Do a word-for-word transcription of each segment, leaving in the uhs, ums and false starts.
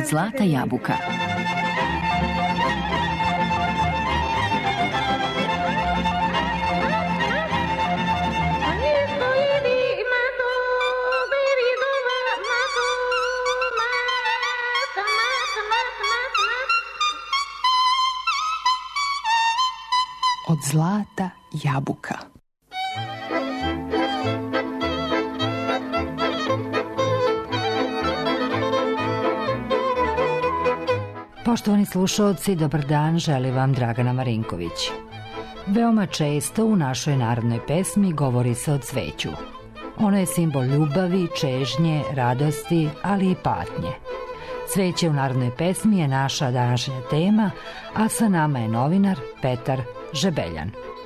Od zlata jabuka. Od zlata jabuka. Poštovani slušaoci, dobar dan, želi vam Dragana Marinković. Veoma često u našoj narodnoj pesmi govori se o cveću. Ono je simbol ljubavi, čežnje, radosti, ali i patnje. Cveće u narodnoj pesmi je naša današnja tema, a sa nama je novinar Petar Žebeljan.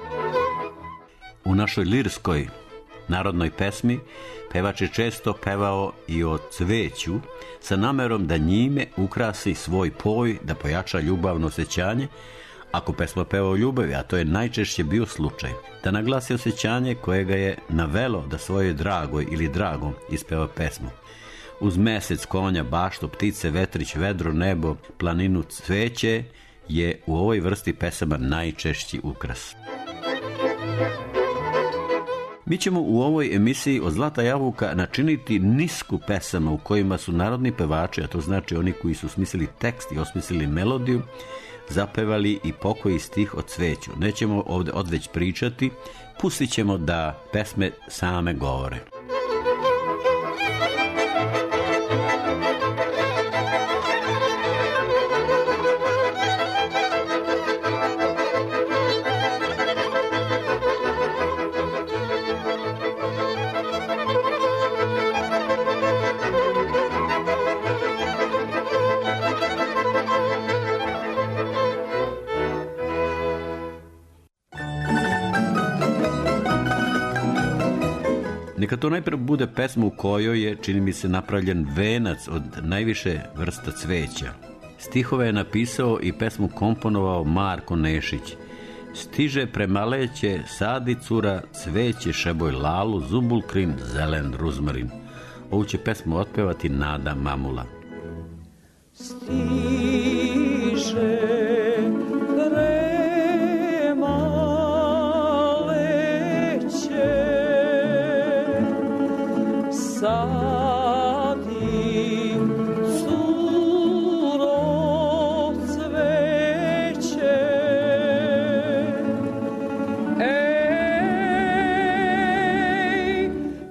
U našoj lirskoj narodnoj pesmi pevač je često pevao i o cveću sa namerom da njime ukrasi svoj poj, da pojača ljubavno osjećanje, ako pesma peva o ljubavi, a to je najčešće bio slučaj, da naglasi osjećanje koje ga je navelo da svojoj dragoj ili dragom ispeva pesmu. Uz mesec, konja, baštu, ptice, vetrić, vedro, nebo, planinu, cveće je u ovoj vrsti pesama najčešći ukras. Mi ćemo u ovoj emisiji Od zlata jabuka načiniti nisku pesama u kojima su narodni pevači, a to znači oni koji su smislili tekst i osmislili melodiju, zapevali i pokoji stih o cveću. Nećemo ovdje odveć pričati, pustit ćemo da pesme same govore. Neka to najprije bude pesma u kojoj je, čini mi se, napravljen venac od najviše vrsta cveća. Stihove je napisao i pesmu komponovao Marko Nešić. Stiže premaleće, sadi cura, cveće, šeboj lalu, zubulkrin, zelen ruzmarin. Ovu će pesmu otpevati Nada Mamula. Stiže sadim curo cveće, ej,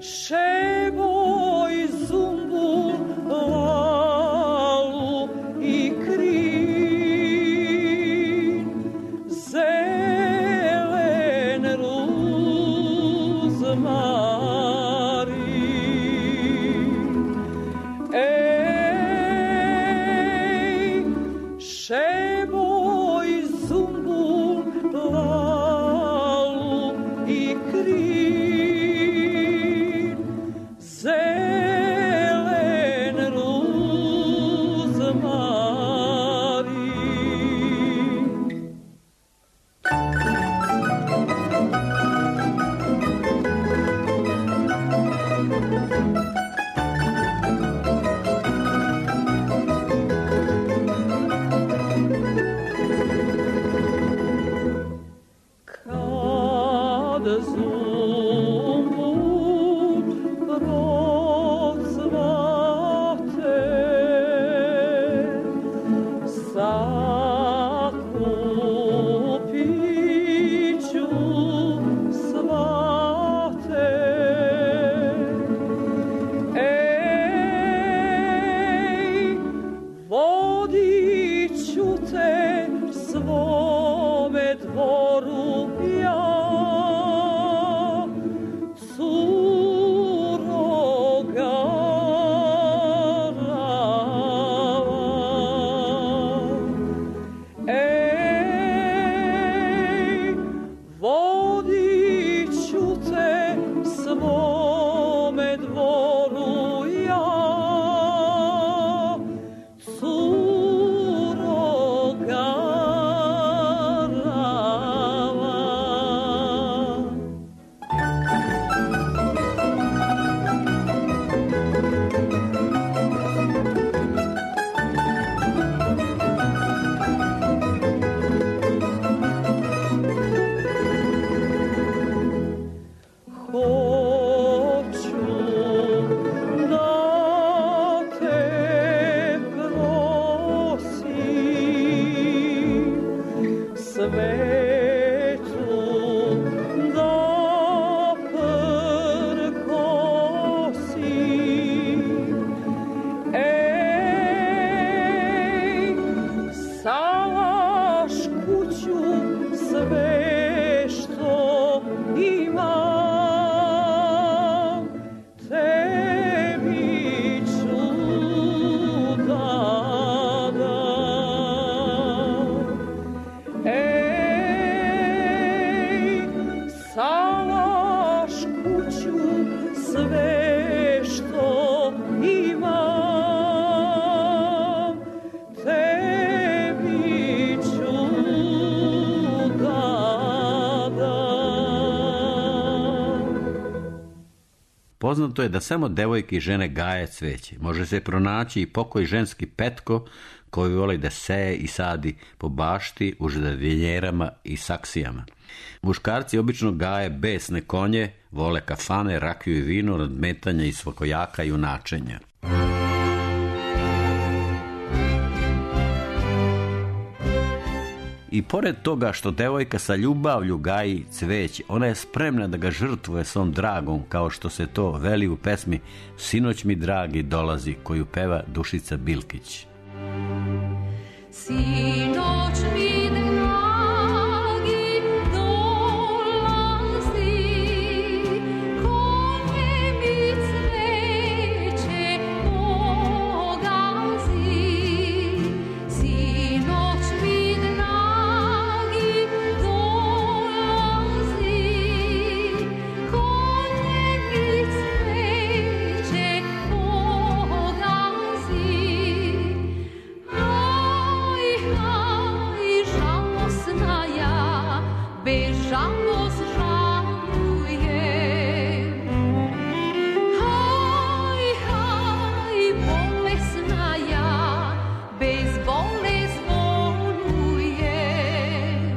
šeboj zumbul lalu i krin. Poznato je da samo devojke i žene gaje cveće. Može se pronaći i pokoj ženski petko koji voli da seje i sadi po bašti u žardinjerama i saksijama. Muškarci obično gaje besne konje, vole kafane, rakiju i vino, nadmetanja i svakojaka i junačenja. I pored toga što devojka sa ljubavlju gaji cveće, ona je spremna da ga žrtvuje svom dragom, kao što se to veli u pesmi Sinoć mi dragi dolazi, koju peva Dušica Bilkić. Sinoć mi dragi dolazi, konje mi cveće pogazi. Sinoć mi dragi dolazi, konje mi cveće pogazi. Bežalost žalujem, haj, haj, bolesna ja, bez bole zvolujem.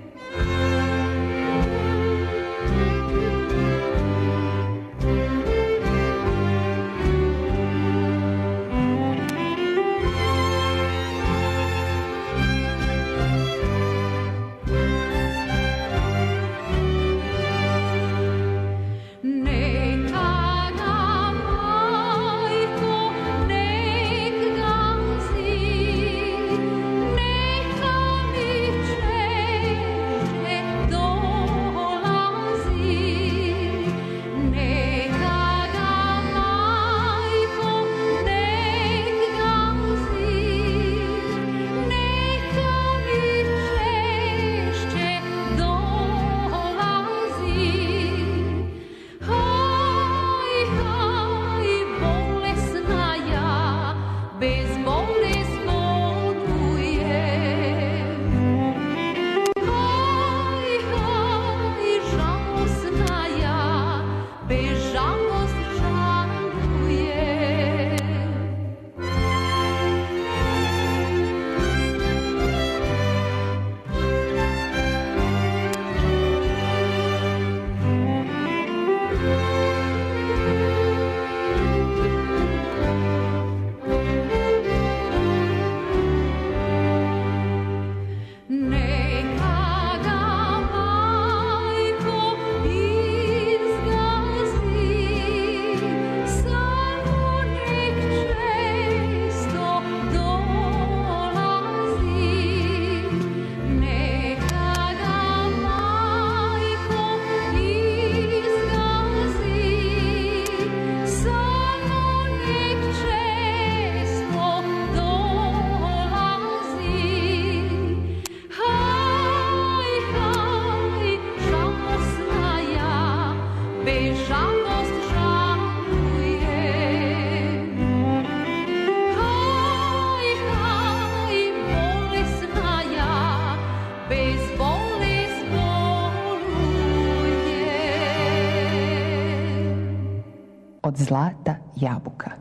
Od zlata jabuka.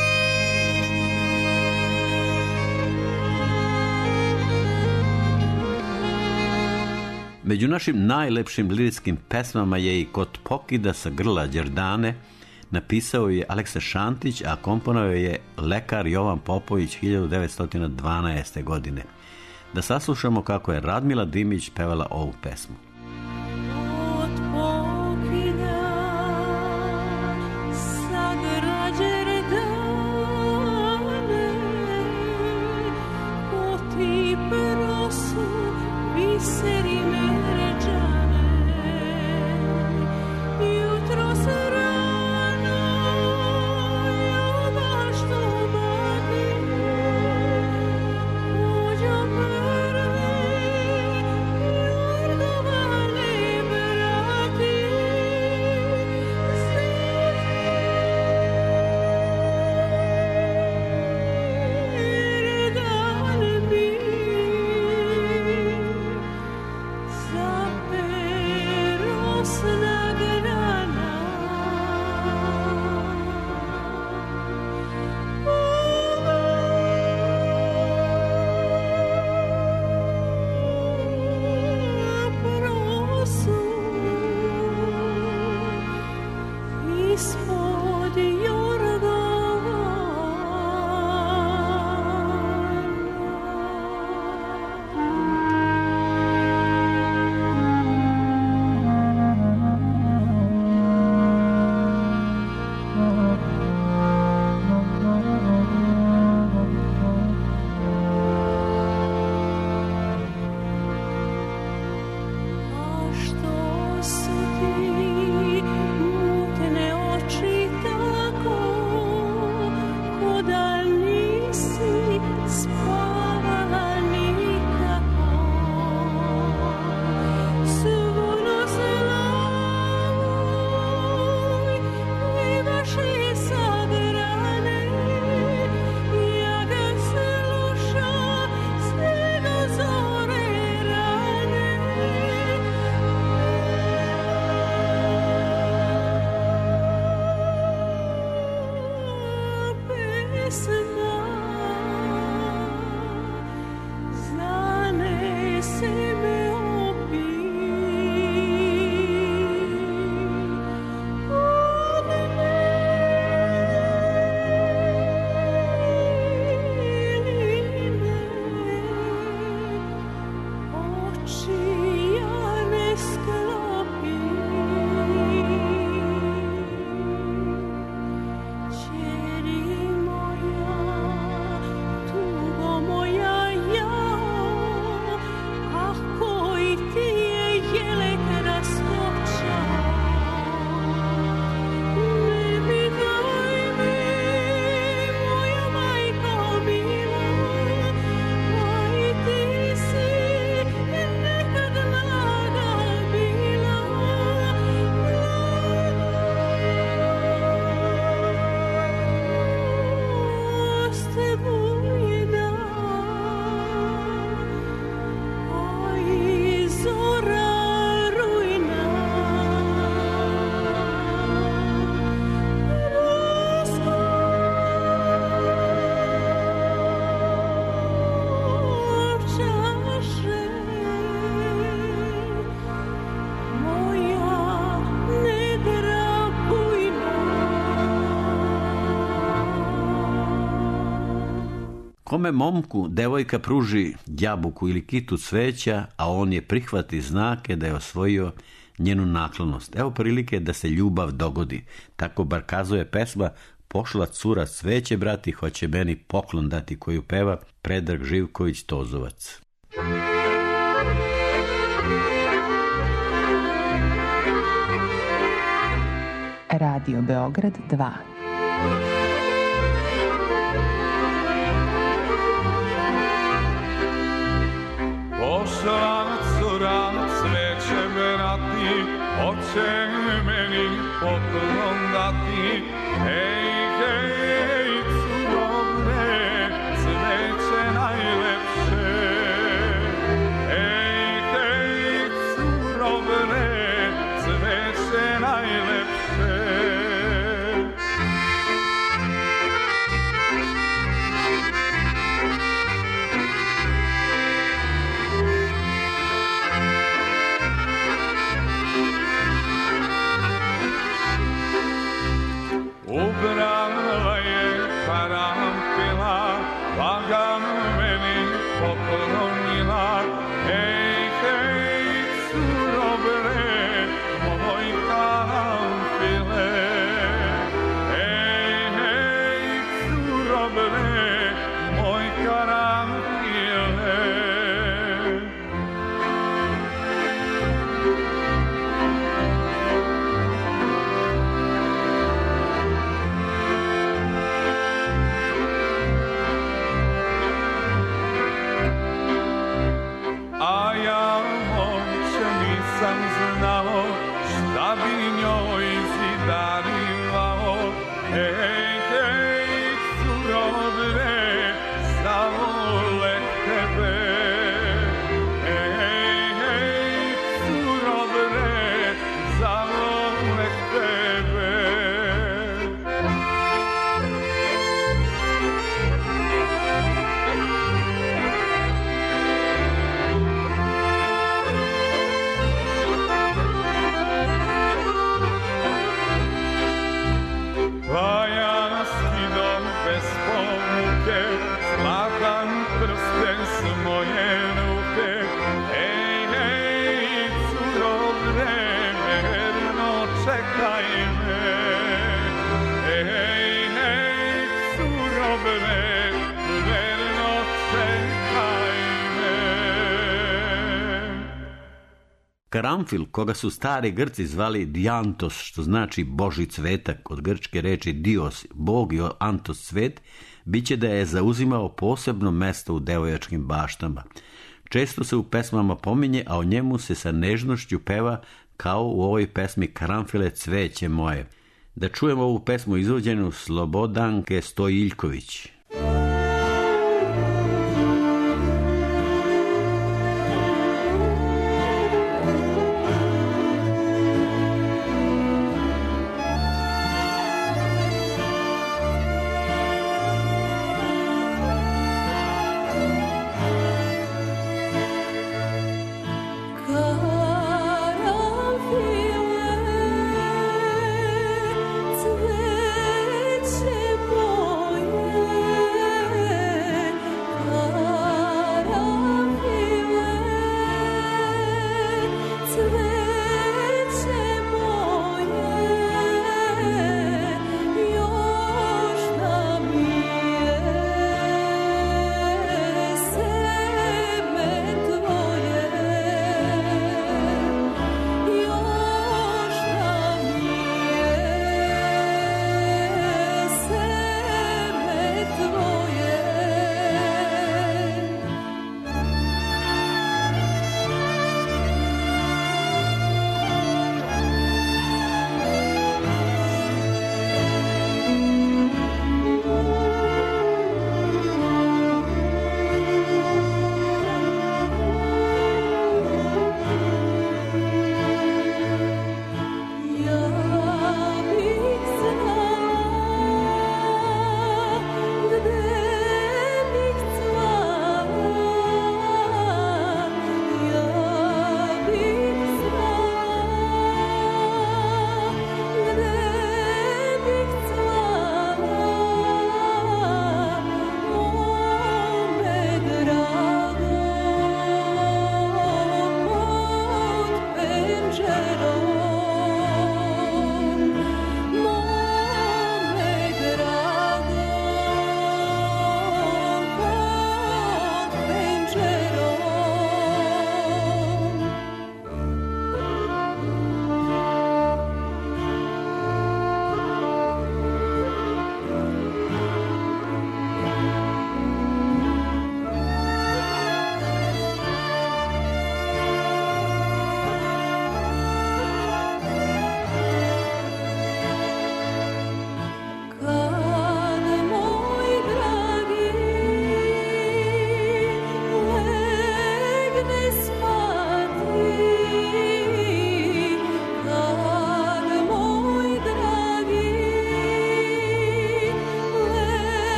Među našim najlepšim liričkim pesmama je i Kod pokida sa grla Đerdane. Napisao je Aleksa Šantić, a komponovao je lekar Jovan Popović hiljadu devetsto dvanaeste. godine. Da saslušamo kako je Radmila Dimić pevala ovu pesmu. Thank you. Kome momku devojka pruži jabuku ili kitu cveća, a on je prihvati znake da je osvojio njenu naklonost. Evo prilike da se ljubav dogodi. Tako bar kazuje pesma Pošla cura cveće, brati, hoće meni poklon dati, koju peva Predrag Živković Tozovac. Radio Beograd dva. Pošla cura cveće brati, hoće meni poklon dati. Hej, hej, curovne, cveće najlepše. Hej, hej, curovne, cveće najlepše. Ubrala je karanfila, pa ga meni poklonila. Hej, hej, curobre, moj karanfile. Hej, hej, curobre, moj karanfile. A ja momče nisam znao šta bi njoj zidarivao. Hej, hej, curobre, zavole tebe. Hej, hej, curobre, zavole tebe. Pa ja skidom bez pomuke, zlatan prsten s moje ruke. Hej, hej, curobre, verno čekaj me. Hej, hej, curobre, verno čekaj me. Karanfil, koga su stari Grci zvali Diantos, što znači Boži cvetak, od grčke reči Dios, Bog, i Antos cvet, bit će da je zauzimao posebno mesto u devojačkim baštama. Često se u pesmama pominje, a o njemu se sa nežnošću peva kao u ovoj pesmi Karanfile cveće moje. Da čujemo ovu pesmu izvođenu Slobodanke Stojiljković.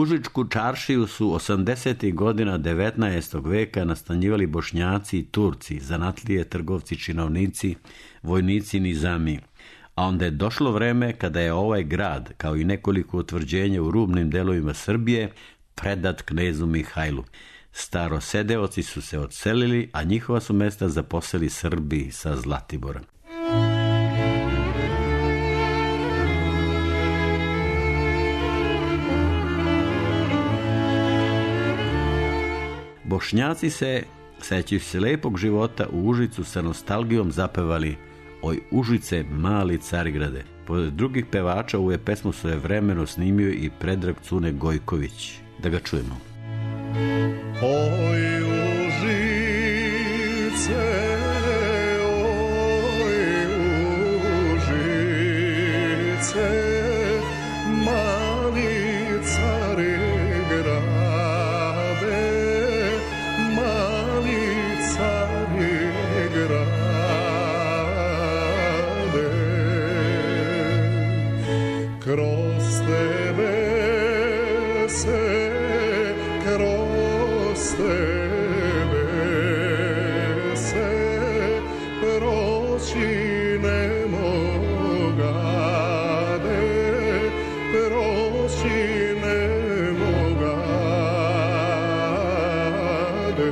Užičku čaršiju su osamdesetih godina devetnaestog veka nastanjivali Bošnjaci i Turci, zanatlije, trgovci, činovnici, vojnici, nizami. A onda je došlo vreme kada je ovaj grad, kao i nekoliko utvrđenja u rubnim delovima Srbije, predat knezu Mihajlu. Starosedeoci su se odselili, a njihova su mesta zaposeli Srbi sa Zlatibora. Bošnjaci se, sećajući se lepog života u Užicu, sa nostalgijom zapevali Oj Užice, mali Carigrade. Pored drugih pevača ovu je pesmu svojevremeno snimio i Predrag Cune Gojković. Da ga čujemo. Oj Užice, oj Užice, mali Carigrade, mali Carigrade. Kroz tebe se, kroz tebe se proći ne mogade, proći ne mogade.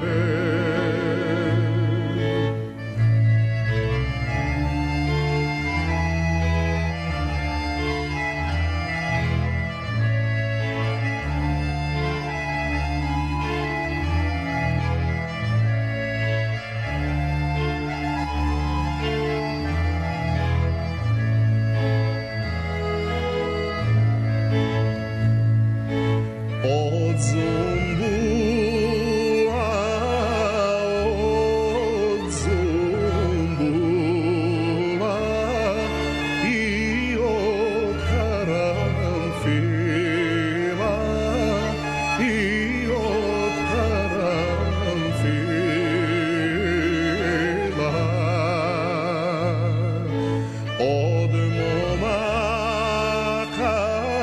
Od Zumbula, od Zumbula i od Karanfila, i od Karanfila, od momaka,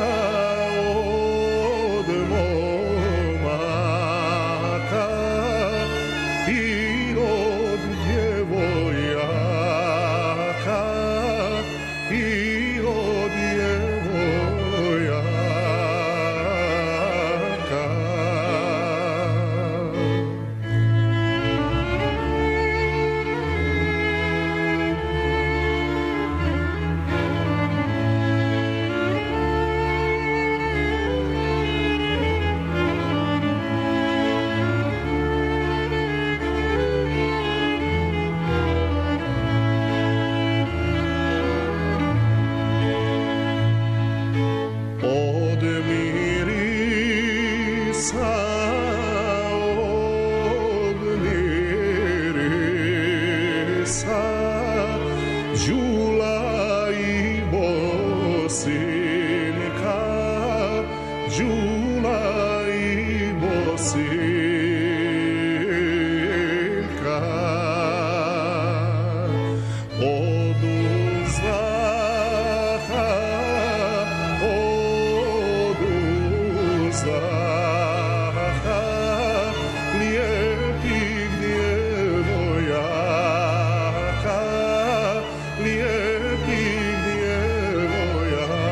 i od djevojaka, i od djevojaka. Od mirisa, od mirisa, đula i bosinka, đula i bosinka. Od uzdaha, od uzdaha lijepih djevojaka, lijepih djevojaka.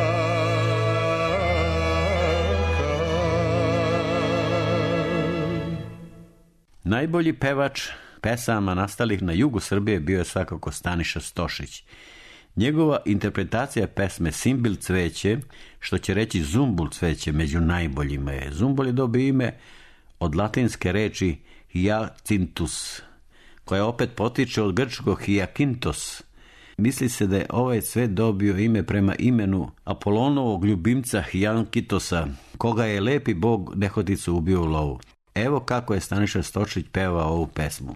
Najbolji pevač pesama nastalih na jugu Srbije bio je svakako Staniša Stošić. Njegova interpretacija pesme Simbil cveće, što će reći Zumbul cveće, među najboljima je. Zumbul je dobio ime od latinske reči hyacinthus, koja opet potiče od grčkog hyakintos. Misli se da je ovaj cvet dobio ime prema imenu Apolonovog ljubimca Hyankitosa, koga je lepi bog nehoticu ubio u lovu. Evo kako je Staniša Stošić pevao ovu pesmu.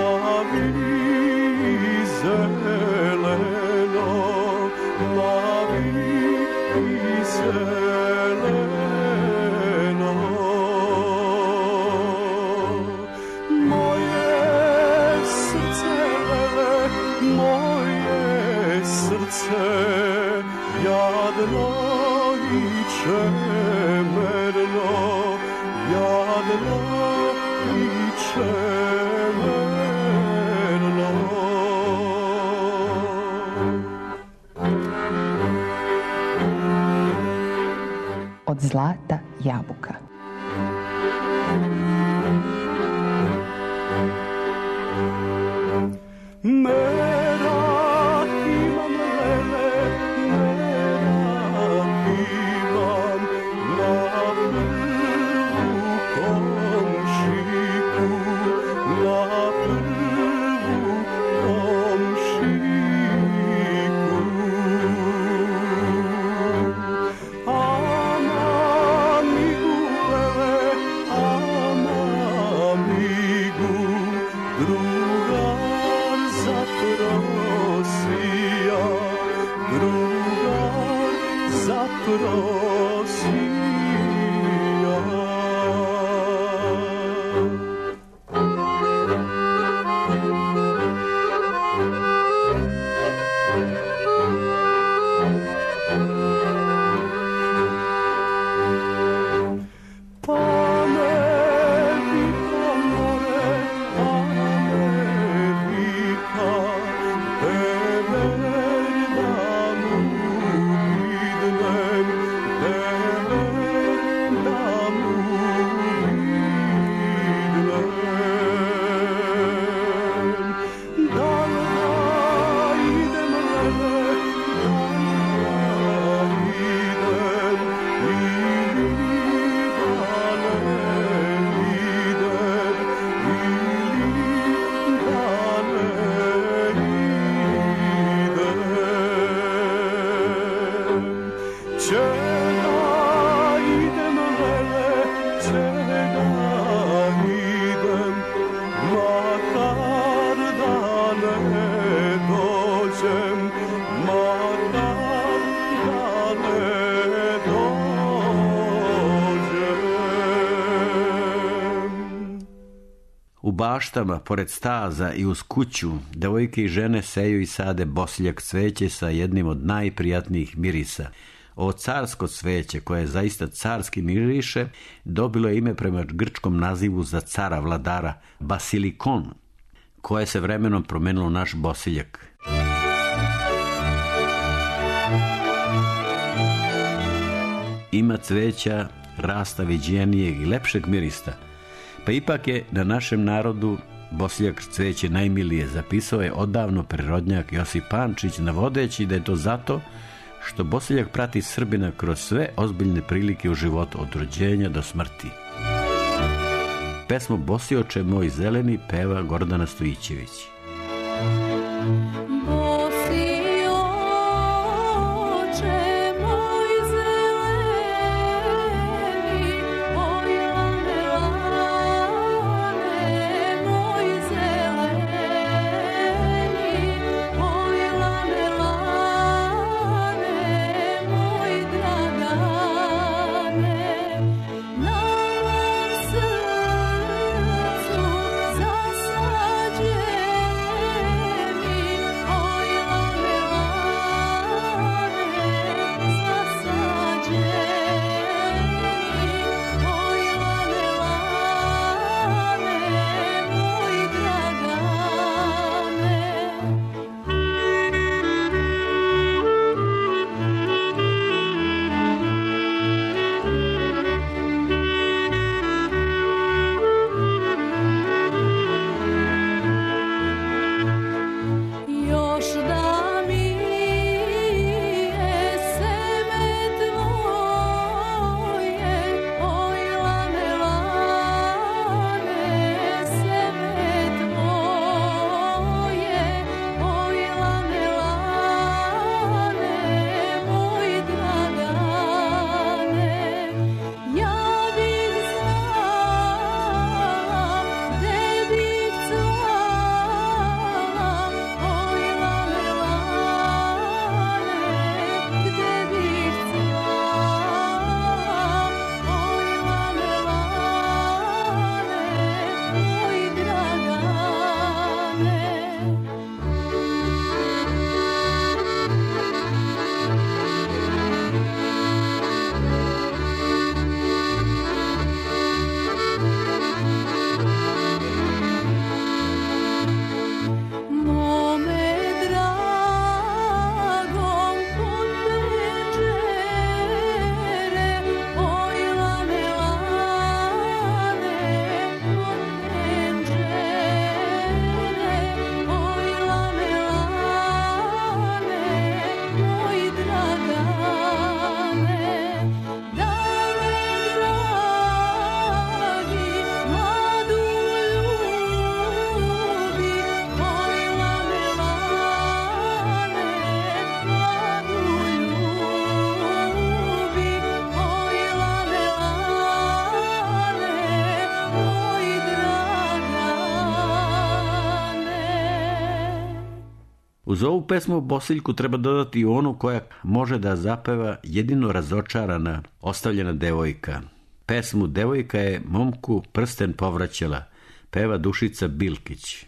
Zeleno, zeleno. Moje srce, moje srce, jadno i čemerno, jadno i čemerno. Od zlata jabuka. Merak imam lele, merak imam na prvu komšiku, na prvu komšiku. Ama migu lele, ama migu, drugar zaprosija, drugar zaprosija. Pa me vika more, pa me vika, teber da mu vidnem, teber da mu vidnem. Da li da idem lele, da li da idem, ili da ne idem, ili da ne idem. Če da idem lele, če da idem, makar da ne dođem, makar da ne dođem. U baštama, pored staza i uz kuću, devojke i žene seju i sade bosiljak cveće sa jednim od najprijatnijih mirisa. Ovo carsko cveće, koje zaista carski miriše, dobilo je ime prema grčkom nazivu za cara vladara basilikon, koje se vremenom promenilo u naš bosiljak. Ima cveća rasta viđenijeg i lepšeg mirista, pa ipak je na našem narodu bosiljak cveće najmilije, zapisao je odavno prirodnjak Josip Pančić, navodeći da je to zato što bosiljak prati Srbina kroz sve ozbiljne prilike u životu, od rođenja do smrti. Pesmu Bosioče moj zeleni peva Gordana Stojićević. Zasađeni Uz ovu pesmu Bosiljku treba dodati onu koja može da zapeva jedino razočarana, ostavljena devojka. Pesmu Devojka je momku prsten povraćala, peva Dušica Bilkić.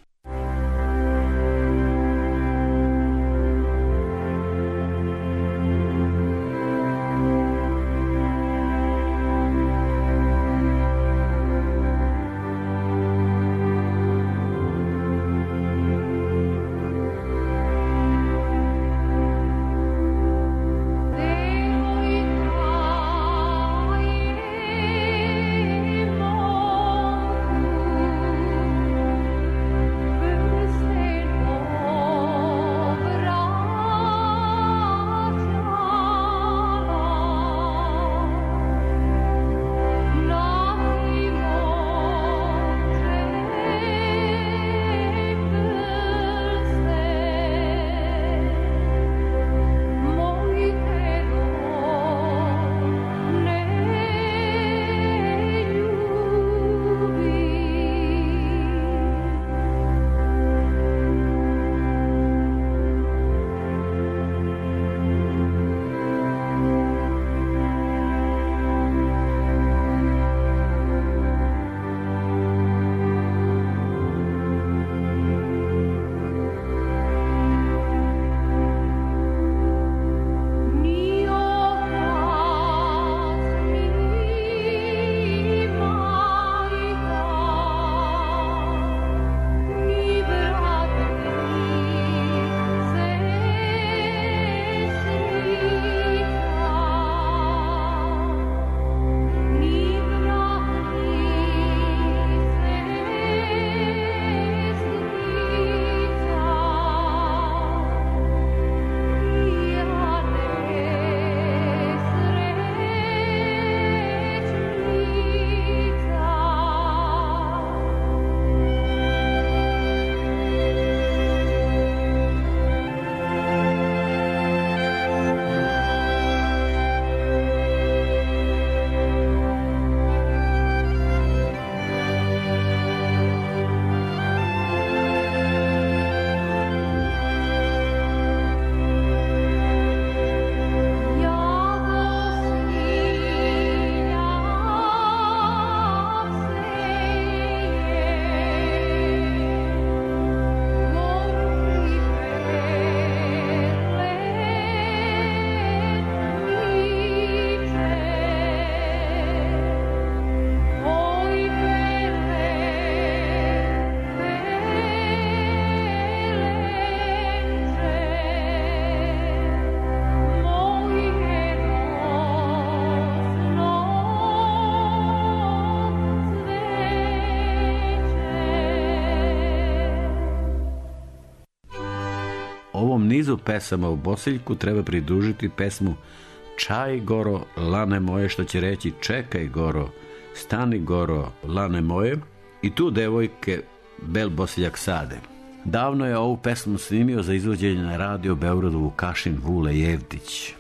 Ovom nizu pesama u Bosiljku treba pridružiti pesmu Čaj goro, lane moje, što će reći čekaj goro, stani goro, lane moje, i tu devojke Bel Bosiljak sade. Davno je ovu pesmu snimio za izvođenje na radio Beogradu Vukašin Vule Jevdić.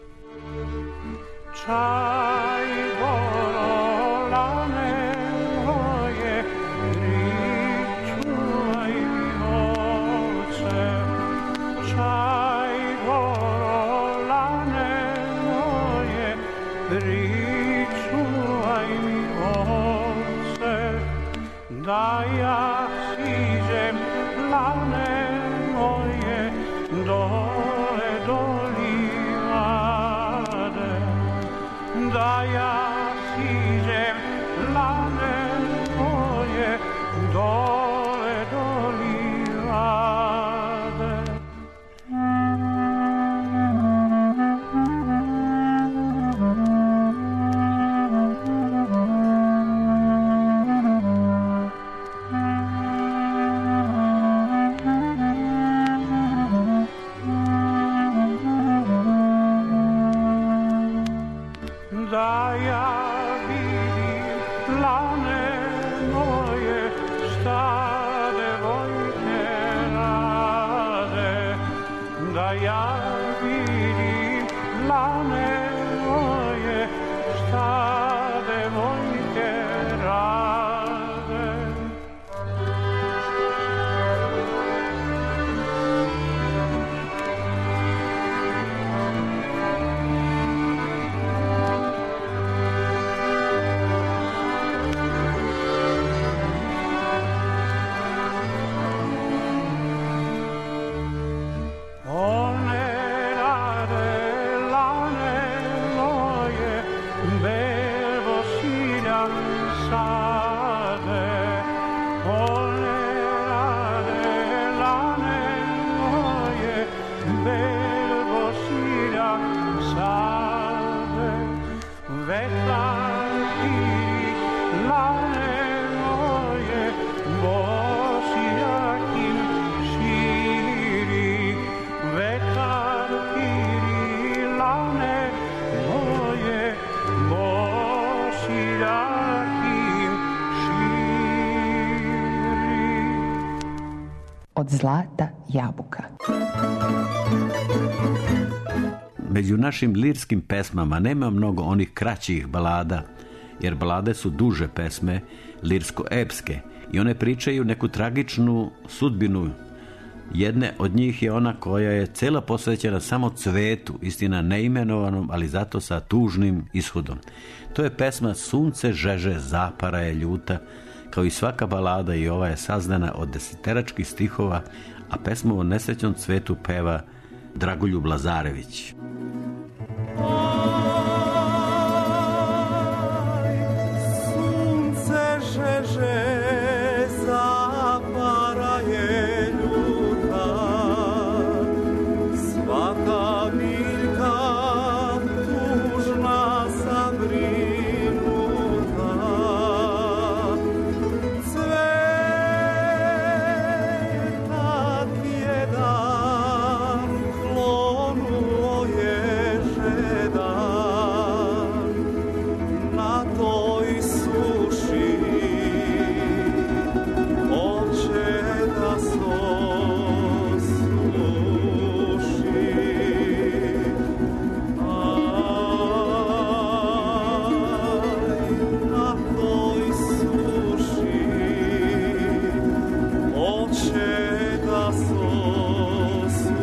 Čaj goro, lane moje, pričuvaj mi oce. Čaj goro, lane moje, pričuvaj mi oce. Da ja siđem, lane moje, dole do livade. Da ja siđem, lane moje, dole do livade. Da ja vidim, lane moje, šta devojke rade. Da ja vidim, lane moje, šta devojke rade. belvo siljan sade, one rade lane moje, belvo siljan sade, vetar piri lane moje, bosijakim širi, vetar piri lane moje, bosijakim širi. Od zlata jabuka. Među našim lirskim pesmama nema mnogo onih kraćih balada, jer balade su duže pesme, lirsko-epske, i one pričaju neku tragičnu sudbinu. Jedne od njih je ona koja je cela posvećena samo cvetu, istina neimenovanom, ali zato sa tužnim ishodom. To je pesma Sunce žeže, zapara je ljuta. Kao i svaka balada, i ova je sazdana od deseteračkih stihova, a pesmu o nesrećnom cvetu peva Dragoljub Lazarević. Sunce žeže, zapara je ljuta, svaka biljka tužna zabrinuta, cvetak jedan klonuo je žedan na toj suši, hoće da sosuši. Aj, na toj suši, hoće da sosuši.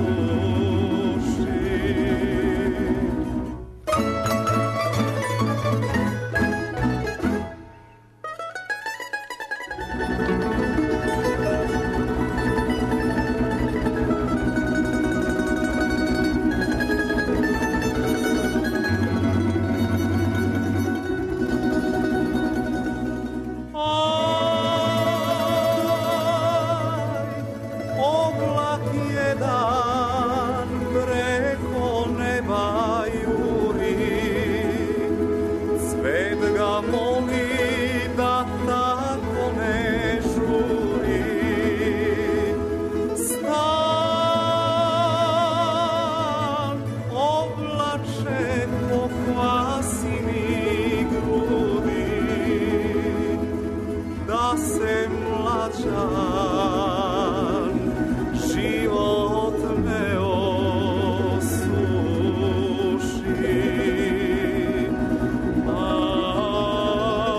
Oblak jedan preko neba juri, svet ga moli da tako ne žuri. Stan oblače po kvasini grudi, da se mlađan život ne osuši. Aj,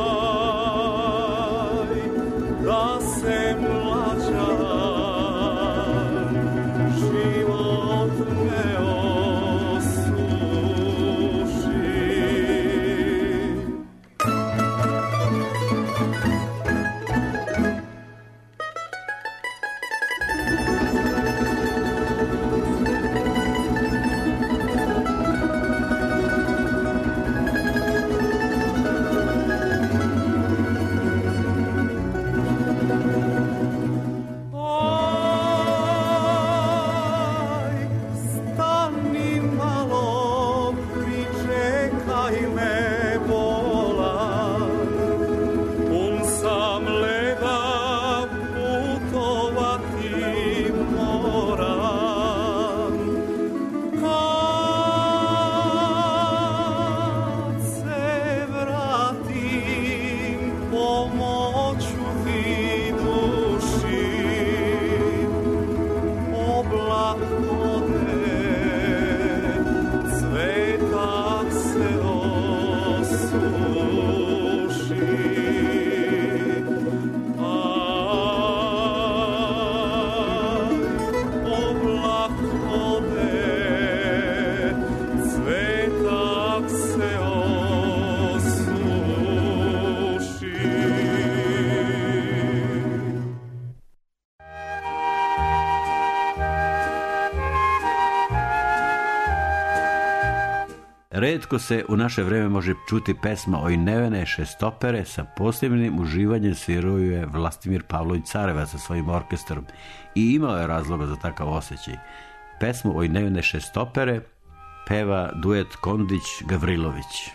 Rijetko se u naše vreme može čuti pesma Oj nevene šestopere, sa posebnim uživanjem svirao je Vlastimir Pavlović Carevac sa svojim orkestrom i imao je razloga za takav osjećaj. Pesmu Oj nevene šestopere peva duet Kondić-Gavrilović.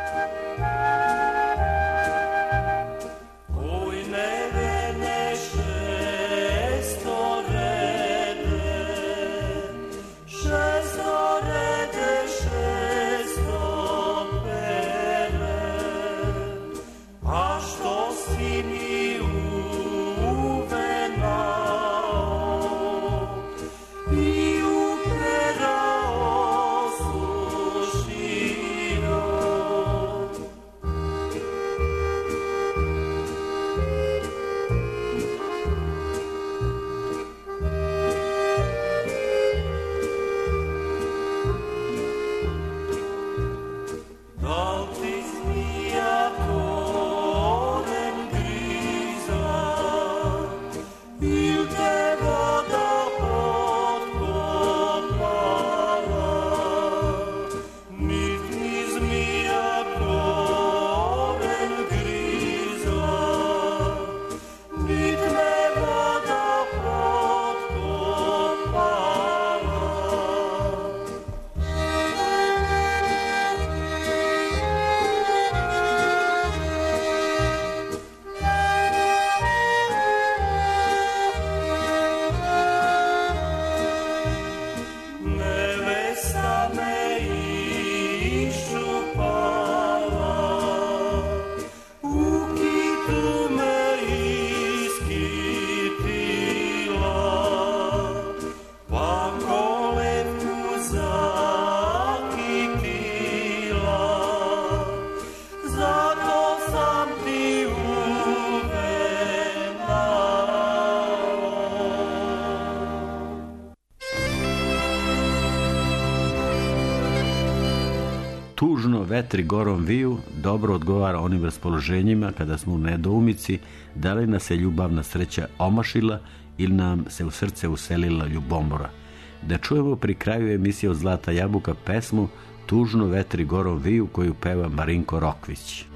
Tužno vetri gorom viju dobro odgovara onim raspoloženjima kada smo u nedoumici da li nas je ljubavna sreća omašila ili nam se u srce uselila ljubomora. Da čujemo pri kraju emisije od Zlata jabuka pesmu Tužno vetri gorom viju koju peva Marinko Rokvić.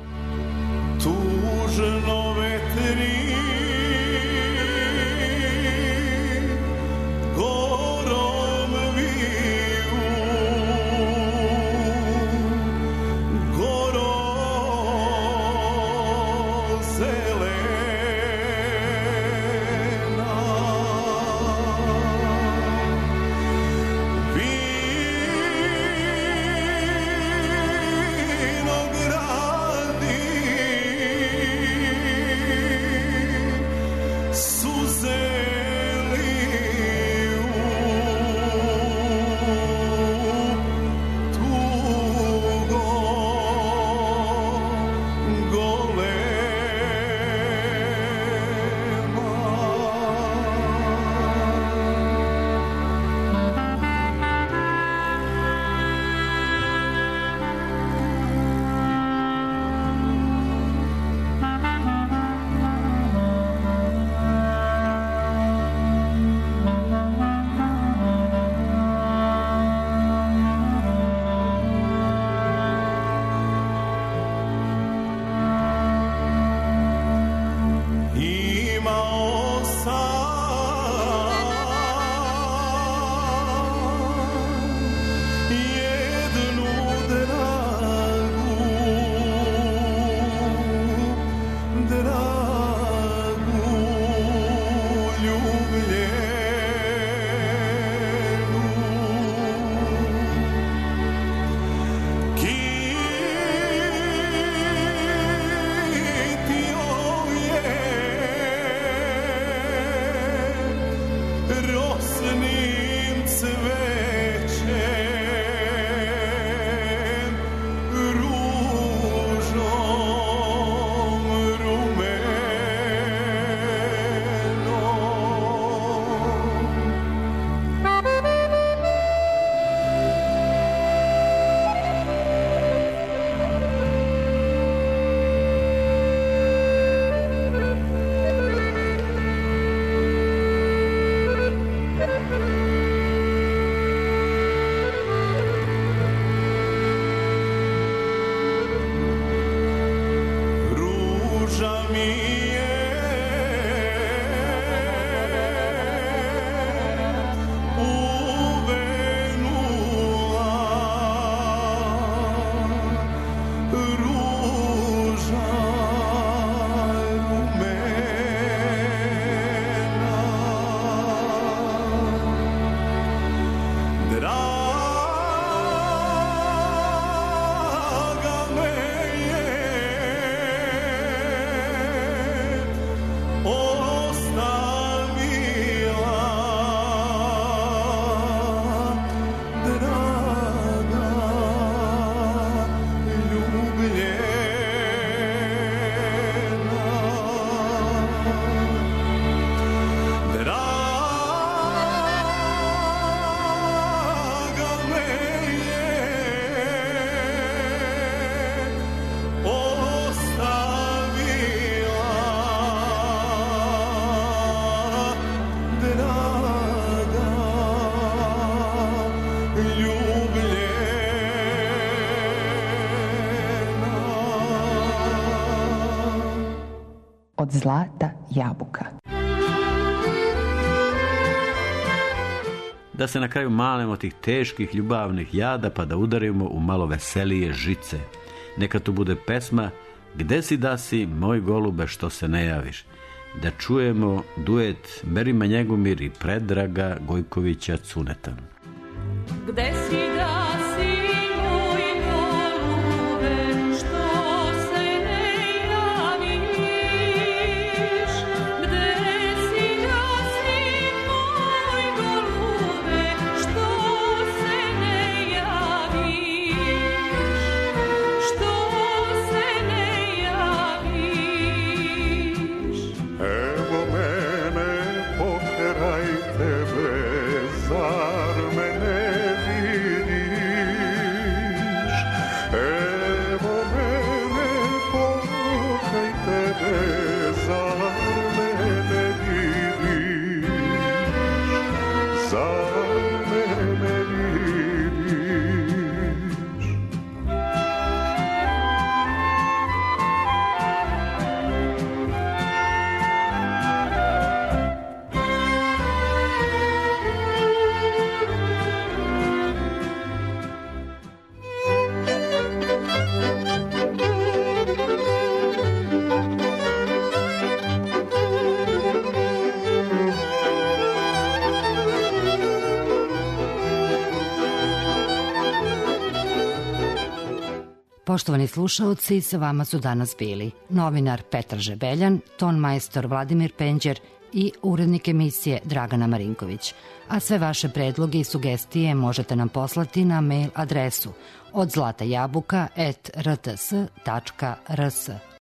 Tužno vetri gorom viju, goro zelena, vinogradi od zlata jabuka. Da se na kraju manemo tih teških ljubavnih jada pa da udarimo u malo veselije žice. Neka tu bude pesma Gde si da si, moj golube, što se ne javiš. Da čujemo duet Merima Njegomir i Predraga Gojkovića Cuneta. Gde si da si, moj golube, što se ne javiš? Gde si da si, moj golube, što se ne javiš? Što se ne javiš? Evo mene pokraj tebe, zar me ne vidiš? Evo mene pokraj tebe, zar me ne vidiš? Zar me ne vidiš? Poštovani slušaoci, sa vama su danas bili novinar Petar Žebeljan, tonmajstor Vladimir Penđer i urednik emisije Dragana Marinković. A sve vaše predloge i sugestije možete nam poslati na mail adresu od zlata jabuka at r t s tačka r s.